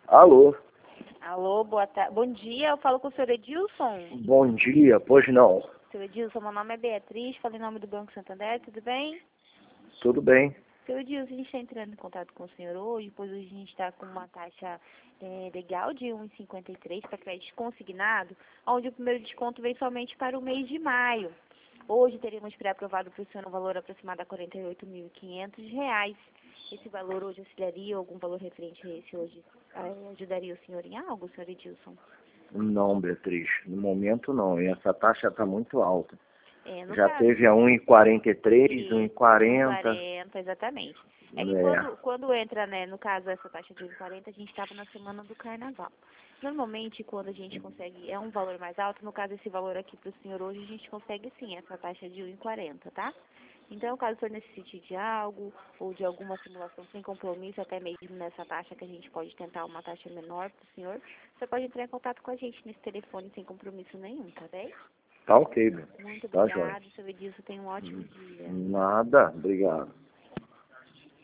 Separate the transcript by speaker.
Speaker 1: Alô,
Speaker 2: Alô, boa tarde. Bom dia, eu falo com o senhor Edilson.
Speaker 1: bom dia, pois não.
Speaker 2: Senhor Edilson, meu nome é Beatriz, falo em nome do Banco Santander, tudo bem?
Speaker 1: Tudo bem?
Speaker 2: Senhor Edilson, a gente está entrando em contato com o senhor hoje, pois hoje a gente está com uma taxa legal de 1,53 para crédito consignado, onde o primeiro desconto vem somente para o mês de maio. Hoje teríamos pré-aprovado para o senhor um valor aproximado a R$ 48.500. Esse valor hoje auxiliaria algum valor referente a esse hoje? Ajudaria o senhor em algo, senhor Edilson?
Speaker 1: Não, Beatriz, no momento não. E essa taxa está muito alta.
Speaker 2: No
Speaker 1: Já
Speaker 2: caso,
Speaker 1: teve a 1,43,
Speaker 2: isso,
Speaker 1: 1,40.
Speaker 2: 1,40, exatamente. É que
Speaker 1: É,
Speaker 2: quando entra, né, no caso, essa taxa de 1,40, a gente estava na semana do carnaval. Normalmente, quando a gente consegue, é um valor mais alto, no caso, esse valor aqui para o senhor hoje, a gente consegue sim, essa taxa de 1,40, tá? Então, caso o senhor necessite de algo, ou de alguma simulação sem compromisso, até mesmo nessa taxa que a gente pode tentar uma taxa menor para o senhor, você pode entrar em contato com a gente nesse telefone sem compromisso nenhum, tá bem?
Speaker 1: tá ok, Beatriz.
Speaker 2: Muito
Speaker 1: Tá jóia.
Speaker 2: obrigada, senhor Edilson, tenha um ótimo dia.
Speaker 1: Nada, obrigado.